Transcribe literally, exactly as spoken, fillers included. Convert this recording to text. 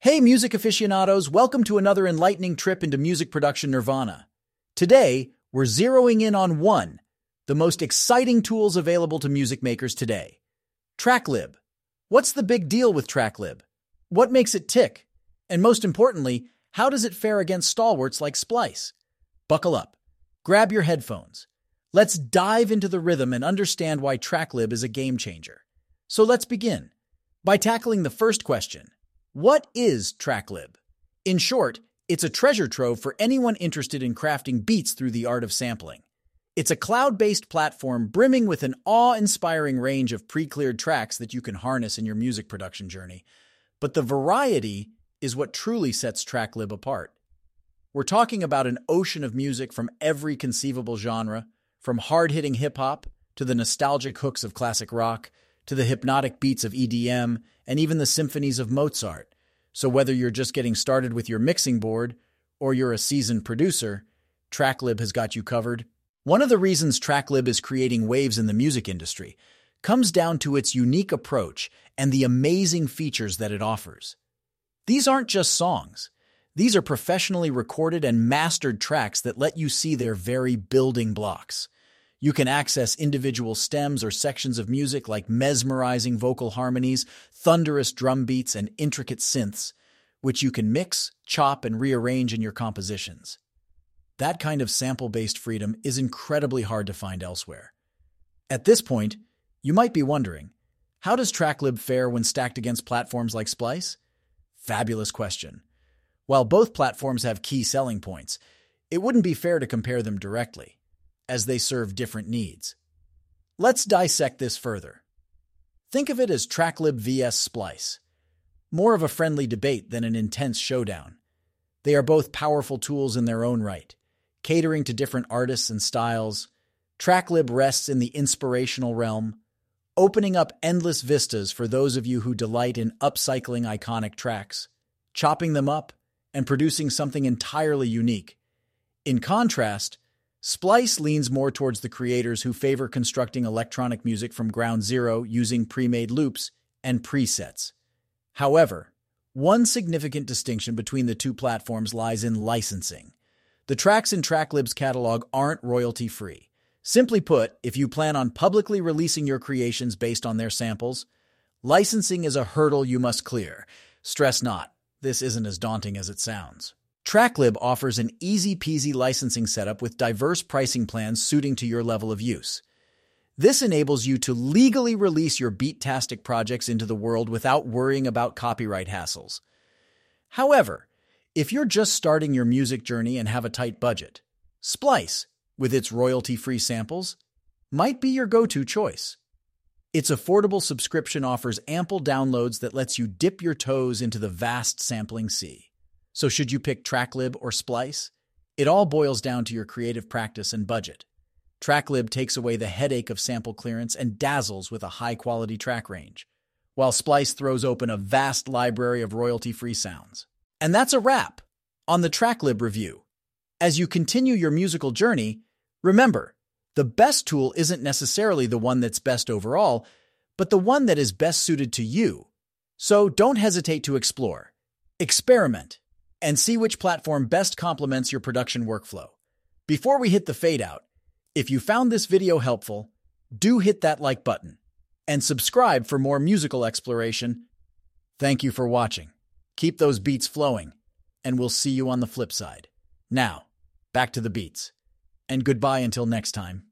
Hey music aficionados, welcome to another enlightening trip into music production nirvana. Today, we're zeroing in on one, the most exciting tools available to music makers today. TrackLib. What's the big deal with TrackLib? What makes it tick? And most importantly, how does it fare against stalwarts like Splice? Buckle up. Grab your headphones. Let's dive into the rhythm and understand why TrackLib is a game changer. So let's begin by tackling the first question. What is TrackLib? In short, it's a treasure trove for anyone interested in crafting beats through the art of sampling. It's a cloud-based platform brimming with an awe-inspiring range of pre-cleared tracks that you can harness in your music production journey. But the variety is what truly sets TrackLib apart. We're talking about an ocean of music from every conceivable genre, from hard-hitting hip-hop to the nostalgic hooks of classic rock, to the hypnotic beats of E D M, and even the symphonies of Mozart. So whether you're just getting started with your mixing board, or you're a seasoned producer, TrackLib has got you covered. One of the reasons TrackLib is creating waves in the music industry comes down to its unique approach and the amazing features that it offers. These aren't just songs. These are professionally recorded and mastered tracks that let you see their very building blocks. You can access individual stems or sections of music like mesmerizing vocal harmonies, thunderous drum beats, and intricate synths, which you can mix, chop, and rearrange in your compositions. That kind of sample-based freedom is incredibly hard to find elsewhere. At this point, you might be wondering, how does TrackLib fare when stacked against platforms like Splice? Fabulous question. While both platforms have key selling points, it wouldn't be fair to compare them directly, as they serve different needs. Let's dissect this further. Think of it as TrackLib versus Splice. More of a friendly debate than an intense showdown. They are both powerful tools in their own right, catering to different artists and styles. TrackLib rests in the inspirational realm, opening up endless vistas for those of you who delight in upcycling iconic tracks, chopping them up, and producing something entirely unique. In contrast, Splice leans more towards the creators who favor constructing electronic music from ground zero using pre-made loops and presets. However, one significant distinction between the two platforms lies in licensing. The tracks in TrackLib's catalog aren't royalty-free. Simply put, if you plan on publicly releasing your creations based on their samples, licensing is a hurdle you must clear. Stress not, this isn't as daunting as it sounds. TrackLib offers an easy-peasy licensing setup with diverse pricing plans suiting to your level of use. This enables you to legally release your beat-tastic projects into the world without worrying about copyright hassles. However, if you're just starting your music journey and have a tight budget, Splice, with its royalty-free samples, might be your go-to choice. Its affordable subscription offers ample downloads that lets you dip your toes into the vast sampling sea. So should you pick TrackLib or Splice? It all boils down to your creative practice and budget. TrackLib takes away the headache of sample clearance and dazzles with a high-quality track range, while Splice throws open a vast library of royalty-free sounds. And that's a wrap on the TrackLib review. As you continue your musical journey, remember, the best tool isn't necessarily the one that's best overall, but the one that is best suited to you. So don't hesitate to explore, experiment, and see which platform best complements your production workflow. Before we hit the fade out, if you found this video helpful, do hit that like button and subscribe for more musical exploration. Thank you for watching. Keep those beats flowing, and we'll see you on the flip side. Now, back to the beats. And goodbye until next time.